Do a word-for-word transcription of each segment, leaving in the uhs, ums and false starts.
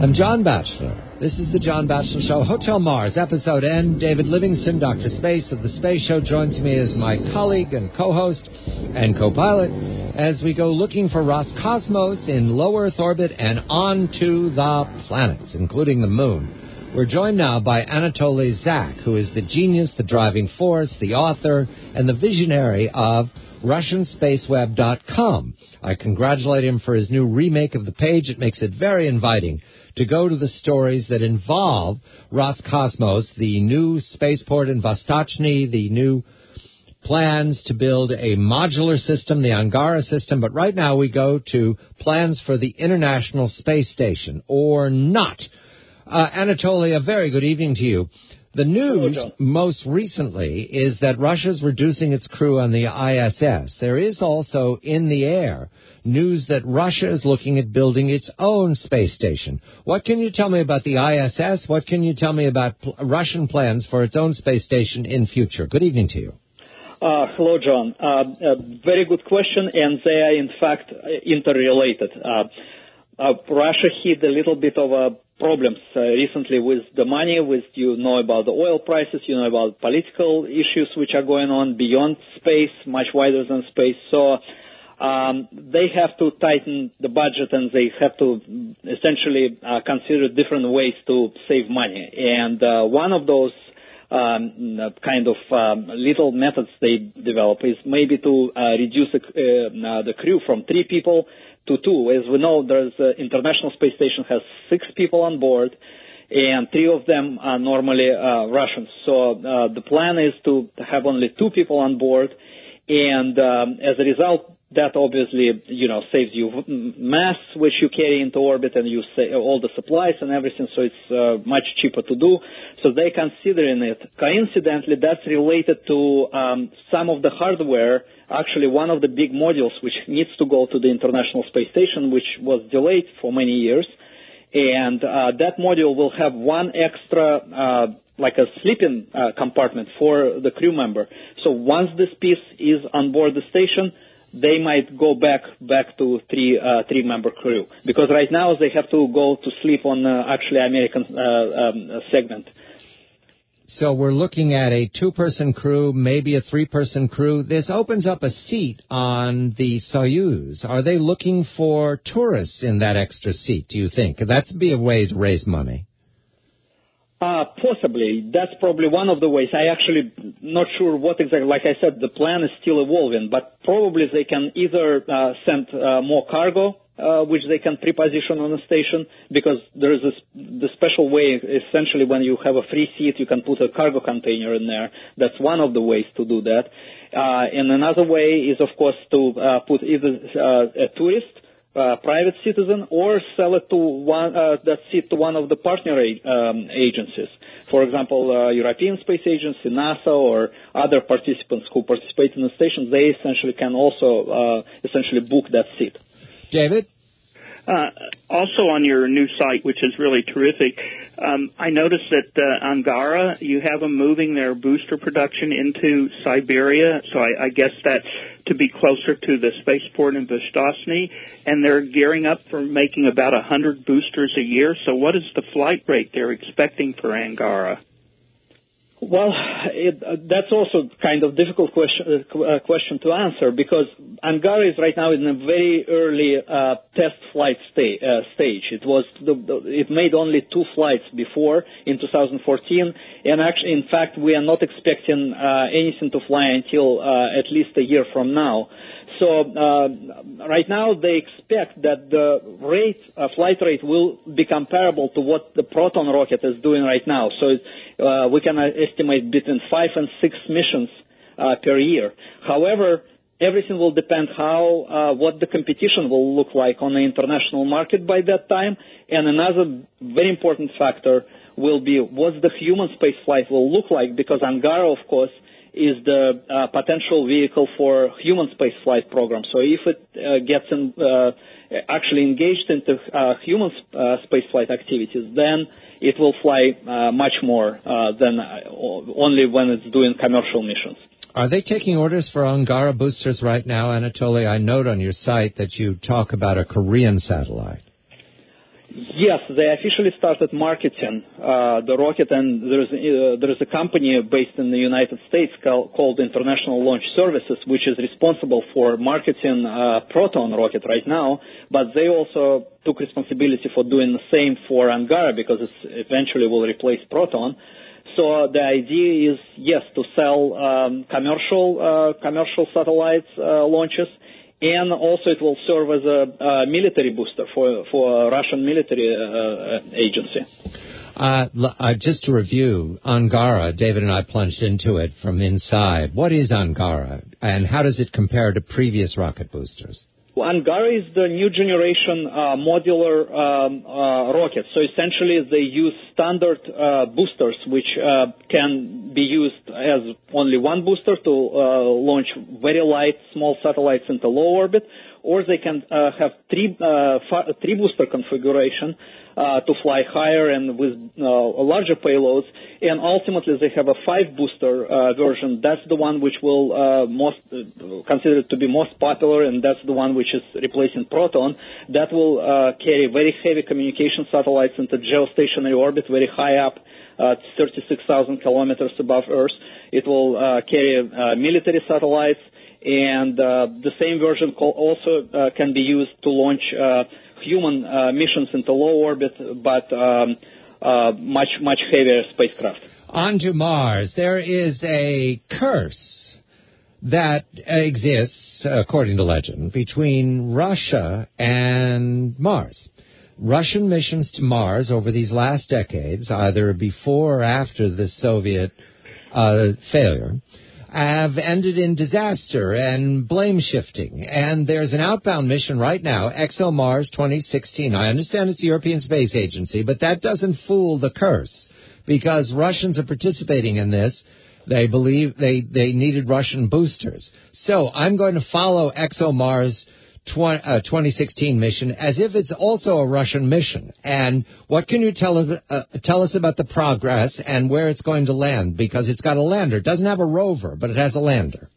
I'm John Batchelor. This is the John Batchelor Show. Hotel Mars, episode N. David Livingston, Doctor Space of the Space Show, joins me as my colleague and co-host and co-pilot as we go looking for Roscosmos in low Earth orbit and onto the planets, including the moon. We're joined now by Anatoly Zak, who is the genius, the driving force, the author, and the visionary of Russian Space Web dot com. I congratulate him for his new remake of the page. It makes it very inviting to go to the stories that involve Roscosmos, the new spaceport in Vostochny, the new plans to build a modular system, the Angara system. But right now we go to plans for the International Space Station, or not. Uh, Anatoly, a very good evening to you. The news Hello, most recently is that Russia's reducing its crew on the I S S. There is also in the air news that Russia is looking at building its own space station. What can you tell me about the I S S? What can you tell me about pl- Russian plans for its own space station in future? Good evening to you. Uh, hello, John. Uh, a very good question, and they are, in fact, interrelated. Uh, uh, Russia hit a little bit of a problems uh, recently with the money, with you know about the oil prices, you know about political issues which are going on beyond space, much wider than space. So um, they have to tighten the budget, and they have to essentially uh, consider different ways to save money. And uh, one of those um, kind of um, little methods they develop is maybe to uh, reduce the, uh, the crew from three people to two. As we know, there's uh, International Space Station has six people on board, and three of them are normally uh, Russians. So uh, the plan is to have only two people on board, and um, as a result, that obviously, you know, saves you mass which you carry into orbit, and you say all the supplies and everything. So it's uh, much cheaper to do. So they're considering it. Coincidentally, that's related to um, some of the hardware. Actually, one of the big modules which needs to go to the International Space Station, which was delayed for many years, and uh, that module will have one extra, uh, like a sleeping uh, compartment for the crew member. So once this piece is on board the station, they might go back back to three uh, three member crew, because right now they have to go to sleep on uh, actually American uh, um, segment. So we're looking at a two-person crew, maybe a three-person crew. This opens up a seat on the Soyuz. Are they looking for tourists in that extra seat, do you think? That'd be a way to raise money. Uh, possibly. That's probably one of the ways. I actually not sure what exactly. Like I said, the plan is still evolving, but probably they can either uh, send uh, more cargo, uh, which they can preposition on the station, because there is this, the special way, essentially, when you have a free seat, you can put a cargo container in there. That's one of the ways to do that. Uh, and another way is, of course, to uh, put either uh, a tourist, Uh, private citizen, or sell it to one uh, that seat to one of the partner um, agencies. For example, uh, European Space Agency, NASA, or other participants who participate in the station. They essentially can also uh, essentially book that seat. David? Uh, also on your new site, which is really terrific, um, I noticed that uh, Angara, you have them moving their booster production into Siberia, so I, I guess that's to be closer to the spaceport in Vostochny, and they're gearing up for making about one hundred boosters a year. So what is the flight rate they're expecting for Angara? Well, it, uh, that's also kind of difficult question, uh, question to answer, because Angara is right now in a very early uh, test flight sta- uh, stage. It was the, the, it made only two flights before in two thousand fourteen, and actually, in fact, we are not expecting uh, anything to fly until uh, at least a year from now. So uh, right now they expect that the rate, uh, flight rate will be comparable to what the Proton rocket is doing right now. So uh, we can estimate between five and six missions uh, per year. However, everything will depend how uh, what the competition will look like on the international market by that time. And another very important factor will be what the human space flight will look like, because Angara, of course, is the uh, potential vehicle for human spaceflight program. So if it uh, gets in, uh, actually engaged into uh, human uh, spaceflight activities, then it will fly uh, much more uh, than only when it's doing commercial missions. Are they taking orders for Angara boosters right now, Anatoly? I note on your site that you talk about a Korean satellite. Yes, they officially started marketing uh, the rocket, and there's uh, there is a company based in the United States called, called International Launch Services, which is responsible for marketing uh, Proton rocket right now. But they also took responsibility for doing the same for Angara because it eventually will replace Proton. So the idea is yes to sell um, commercial uh, commercial satellites uh, launches. And also it will serve as a, a military booster for for a Russian military uh, agency. Uh, uh, just to review, Angara, David and I plunged into it from inside. What is Angara, and how does it compare to previous rocket boosters? Well, Angara is the new generation uh, modular um, uh, rocket. So essentially they use standard uh, boosters, which uh, can be used as only one booster to uh, launch very light, small satellites into low orbit, or they can uh, have three, uh, fi- three booster configuration uh, to fly higher and with uh, larger payloads. And ultimately, they have a five-booster uh, version. That's the one which will uh, most uh, considered to be most popular, and that's the one which is replacing Proton. That will uh, carry very heavy communication satellites into geostationary orbit, very high up, uh, thirty-six thousand kilometers above Earth. It will uh, carry uh, military satellites, and uh, the same version also uh, can be used to launch uh, human uh, missions into low orbit, but um, uh, much, much heavier spacecraft. On to Mars. There is a curse that exists, according to legend, between Russia and Mars. Russian missions to Mars over these last decades, either before or after the Soviet uh, failure, have ended in disaster and blame shifting. And there's an outbound mission right now, ExoMars twenty sixteen. I understand it's the European Space Agency, but that doesn't fool the curse, because Russians are participating in this. They believe they, they needed Russian boosters. So I'm going to follow ExoMars twenty sixteen mission as if it's also a Russian mission. And what can you tell us, uh, tell us about the progress and where it's going to land? Because it's got a lander. It doesn't have a rover, but it has a lander.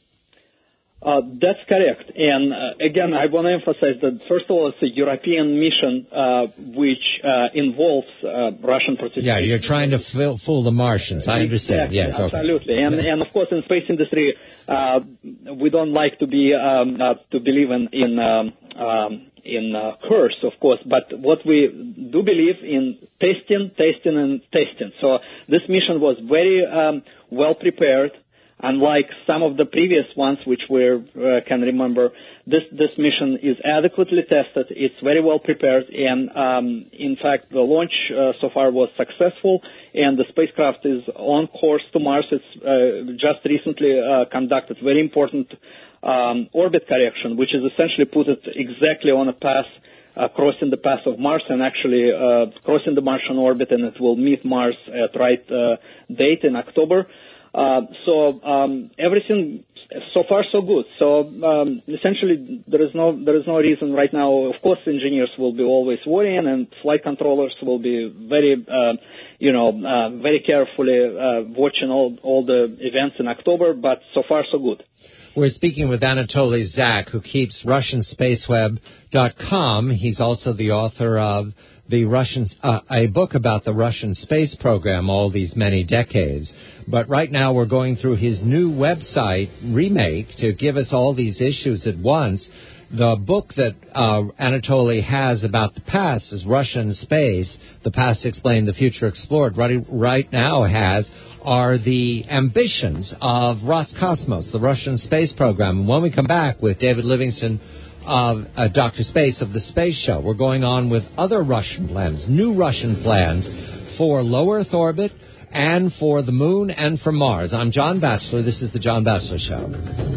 Uh, that's correct. And uh, again, I want to emphasize that, first of all, it's a European mission uh, which uh, involves uh, Russian participation. Yeah, you're trying to fool, fool the Martians. I understand. Exactly, yes, okay. Absolutely. And, and of course, in space industry, uh, we don't like to be um, uh, to believe in in um, um, in uh, curse, of course. But what we do believe in testing, testing, and testing. So this mission was very um, well prepared. Unlike some of the previous ones, which we uh, can remember, this this mission is adequately tested. It's very well prepared, and um, in fact, the launch uh, so far was successful, and the spacecraft is on course to Mars. It's uh, just recently uh, conducted very important um, orbit correction, which is essentially put it exactly on a path, uh, crossing the path of Mars, and actually uh, crossing the Martian orbit, and it will meet Mars at right uh, date in October. Uh, so um, everything so far so good. So um, essentially, there is no there is no reason right now. Of course, engineers will be always worrying, and flight controllers will be very, uh, you know, uh, very carefully uh, watching all all the events in October. But so far so good. We're speaking with Anatoly Zak, who keeps Russian Spaceweb dot com. He's also the author of the Russian uh, a book about the Russian space program all these many decades. But right now we're going through his new website remake to give us all these issues at once. The book that uh, Anatoly has about the past is Russian Space, The Past Explained, the Future Explored. Right, right now has are the ambitions of Roscosmos, the Russian space program. And when we come back with David Livingston of uh, Doctor Space of the Space Show, we're going on with other Russian plans, new Russian plans for low Earth orbit and for the moon and for Mars. I'm John Batchelor. This is the John Batchelor Show.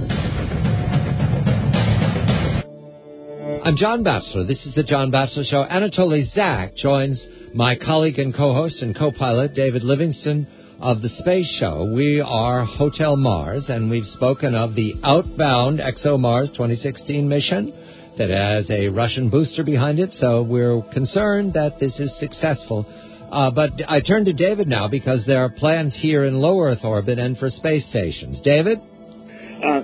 I'm John Batchelor. This is the John Batchelor Show. Anatoly Zak joins my colleague and co-host and co-pilot David Livingston of the Space Show. We are Hotel Mars, and we've spoken of the outbound ExoMars twenty sixteen mission that has a Russian booster behind it, so we're concerned that this is successful. Uh, but I turn to David now because there are plans here in low Earth orbit and for space stations. David? Uh,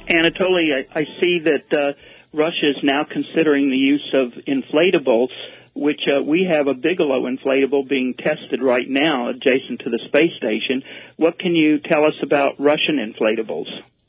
Anatoly, I, I see that uh, Russia is now considering the use of inflatables which uh, we have a Bigelow inflatable being tested right now adjacent to the space station. What can you tell us about Russian inflatables?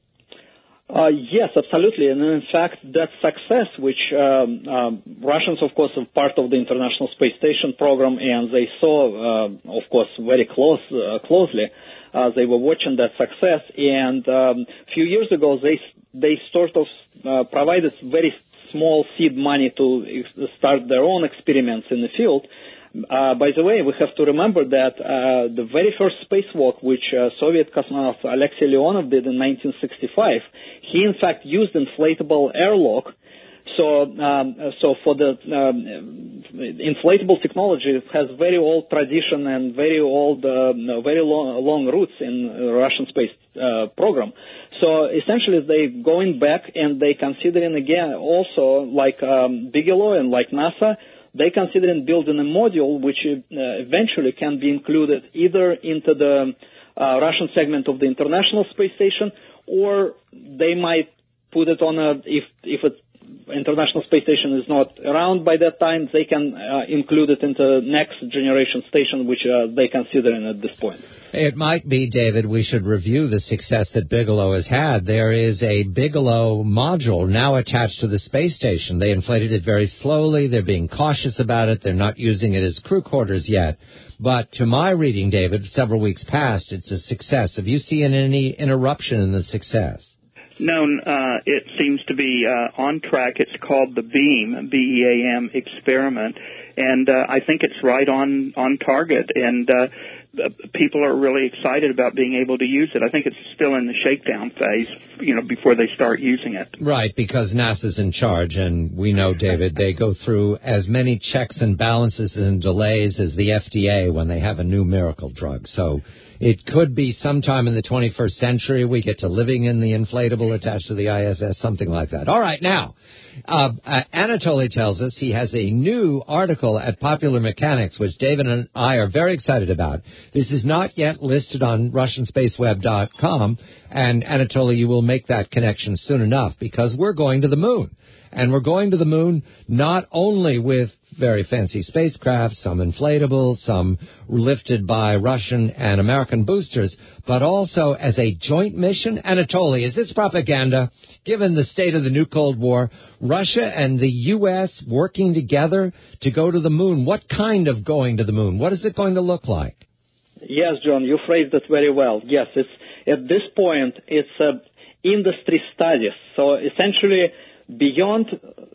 Uh, yes, absolutely. And in fact, that success, which um, um, Russians, of course, are part of the International Space Station program, and they saw, uh, of course, very close, uh, closely. Uh, they were watching that success. And um, a few years ago, they they sort of uh, provided very small seed money to ex- start their own experiments in the field. Uh, by the way, we have to remember that uh, the very first spacewalk, which uh, Soviet cosmonaut Alexei Leonov did in nineteen sixty-five, he in fact used inflatable airlock. So, um, so for the um, inflatable technology, it has very old tradition and very old, uh, very long, long roots in the Russian space uh, program. So essentially, they going back and they considering again also like um, Bigelow and like NASA. They considering building a module which uh, eventually can be included either into the uh, Russian segment of the International Space Station, or they might put it on a, if if it International Space Station is not around by that time, they can uh, include it into next generation station, which uh, they considering at this point. It might be, David, we should review the success that Bigelow has had. There is a Bigelow module now attached to the space station. They inflated it very slowly. They're being cautious about it. They're not using it as crew quarters yet. But to my reading, David, several weeks past, it's a success. Have you seen any interruption in the success? No, uh, it seems to be uh, on track. It's called the BEAM, B E A M experiment, and uh, I think it's right on, on target, and uh, people are really excited about being able to use it. I think it's still in the shakedown phase, you know, before they start using it. Right, because NASA's in charge, and we know, David, they go through as many checks and balances and delays as the F D A when they have a new miracle drug. So it could be sometime in the twenty-first century we get to living in the inflatable attached to the I S S, something like that. All right, now, uh, uh, Anatoly tells us he has a new article at Popular Mechanics, which David and I are very excited about. This is not yet listed on Russian Space Web dot com, and Anatoly, you will make that connection soon enough, because we're going to the moon. And we're going to the moon not only with very fancy spacecraft, some inflatable, some lifted by Russian and American boosters, but also as a joint mission. Anatoly, is this propaganda? Given the state of the new Cold War, Russia and the U S working together to go to the moon. What kind of going to the moon? What is it going to look like? Yes, John, you phrased it very well. Yes, it's at this point, it's uh, industry studies. So essentially, beyond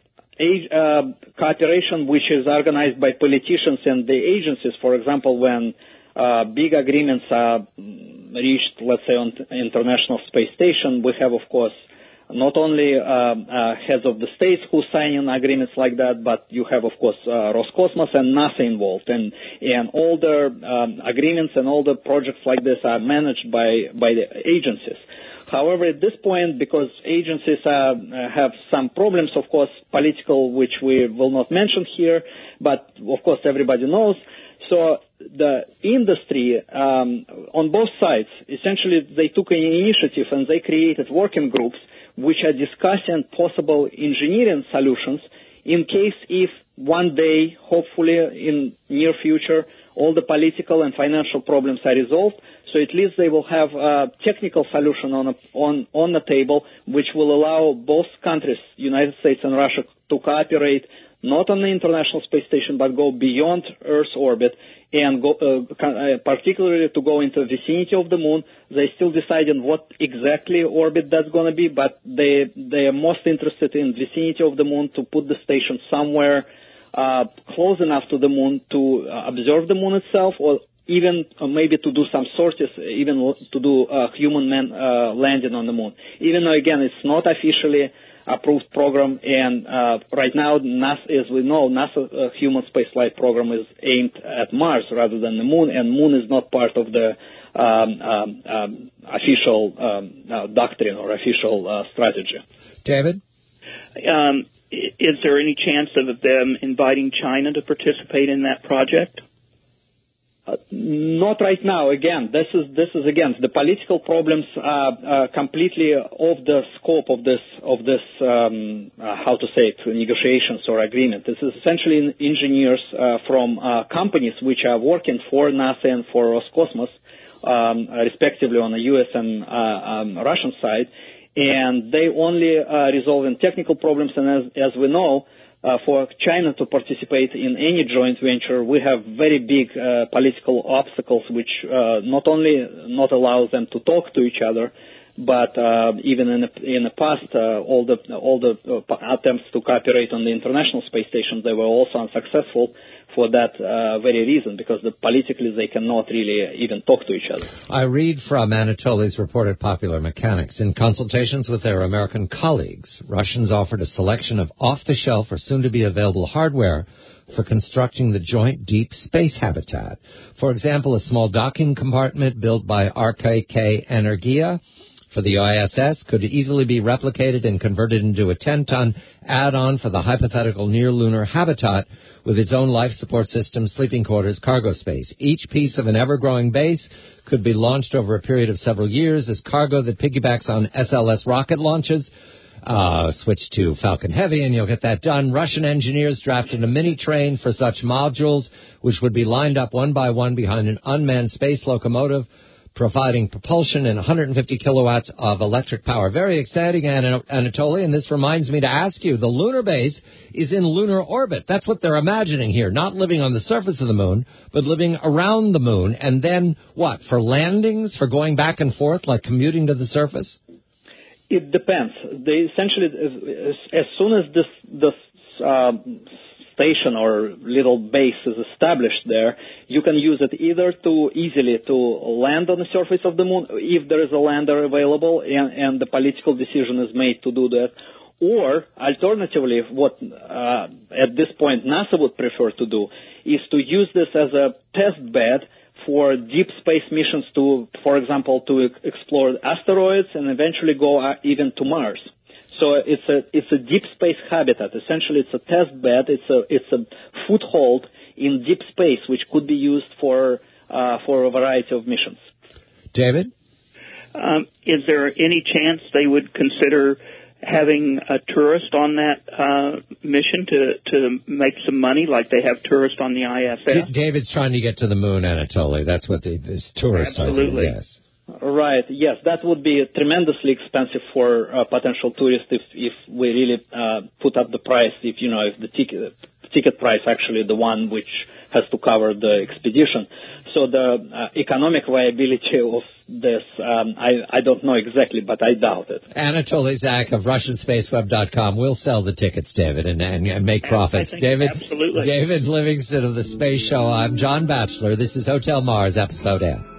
uh, cooperation, which is organized by politicians and the agencies, for example, when uh, big agreements are reached, let's say, on the International Space Station, we have, of course, not only uh, uh, heads of the states who sign in agreements like that, but you have, of course, uh, Roscosmos and NASA involved, and and all the um, agreements and all the projects like this are managed by by the agencies. However, at this point, because agencies uh, have some problems, of course, political, which we will not mention here, but of course everybody knows. So the industry um, on both sides, essentially, they took an initiative and they created working groups which are discussing possible engineering solutions in case if one day, hopefully in near future, all the political and financial problems are resolved. So at least they will have a technical solution on a, on on the table, which will allow both countries, United States and Russia, to cooperate not on the International Space Station, but go beyond Earth's orbit and go, uh, particularly to go into the vicinity of the moon. They're still deciding what exactly orbit that's going to be, but they they are most interested in vicinity of the moon to put the station somewhere uh, close enough to the moon to uh, observe the moon itself, or even uh, maybe to do some sorties, even to do a uh, human man uh, landing on the moon. Even though, again, it's not officially approved program, and uh, right now, NASA, as we know, NASA uh, human spaceflight program is aimed at Mars rather than the moon, and moon is not part of the um, um, um, official um, uh, doctrine or official uh, strategy. David? Um, is there any chance of them inviting China to participate in that project? Uh, not right now. Again, this is this is again the political problems are uh, completely off the scope of this of this um, uh, how to say it negotiations or agreement. This is essentially engineers uh, from uh, companies which are working for NASA and for Roscosmos, um, respectively on the U S and uh, um, Russian side, and they only uh, resolving technical problems. And as as we know. Uh, for China to participate in any joint venture, we have very big uh, political obstacles, which uh, not only not allows them to talk to each other, but uh, even in the, in the past, uh, all the all the uh, attempts to cooperate on the International Space Station, they were also unsuccessful for that uh, very reason, because the, politically they cannot really even talk to each other. I read from Anatoly's report at Popular Mechanics. In consultations with their American colleagues, Russians offered a selection of off-the-shelf or soon-to-be-available hardware for constructing the joint deep space habitat. For example, a small docking compartment built by R K K Energia for the I S S could easily be replicated and converted into a ten-ton add-on for the hypothetical near-lunar habitat with its own life support system, sleeping quarters, cargo space. Each piece of an ever-growing base could be launched over a period of several years as cargo that piggybacks on S L S rocket launches. Uh, switch to Falcon Heavy and you'll get that done. Russian engineers drafted a mini-train for such modules, which would be lined up one by one behind an unmanned space locomotive, providing propulsion and one hundred fifty kilowatts of electric power. Very exciting, Anatoly, and this reminds me to ask you, the lunar base is in lunar orbit. That's what they're imagining here, not living on the surface of the moon, but living around the moon. And then, what, for landings, for going back and forth, like commuting to the surface? It depends. They essentially, as, as soon as this, this uh, station or little base is established there, you can use it either to easily to land on the surface of the moon, if there is a lander available and, and the political decision is made to do that, or alternatively, what uh, at this point NASA would prefer to do is to use this as a test bed for deep space missions to, for example, to explore asteroids and eventually go uh, even to Mars. So it's a it's a deep space habitat. Essentially, it's a test bed. It's a it's a foothold in deep space, which could be used for uh, for a variety of missions. David, um, is there any chance they would consider having a tourist on that uh, mission to to make some money, like they have tourists on the I S S? David's trying to get to the moon, Anatoly. That's what the, this tourist Absolutely. Idea, yes. Right. Yes, that would be tremendously expensive for uh, potential tourists if if we really uh, put up the price. If you know if the ticket ticket price actually the one which has to cover the expedition. So the uh, economic viability of this, um, I I don't know exactly, but I doubt it. Anatoly Zak of Russian Space Web dot com will sell the tickets, David, and, and, and make profits. David, absolutely. David Livingston of the Space Show. I'm John Batchelor. This is Hotel Mars, Episode N.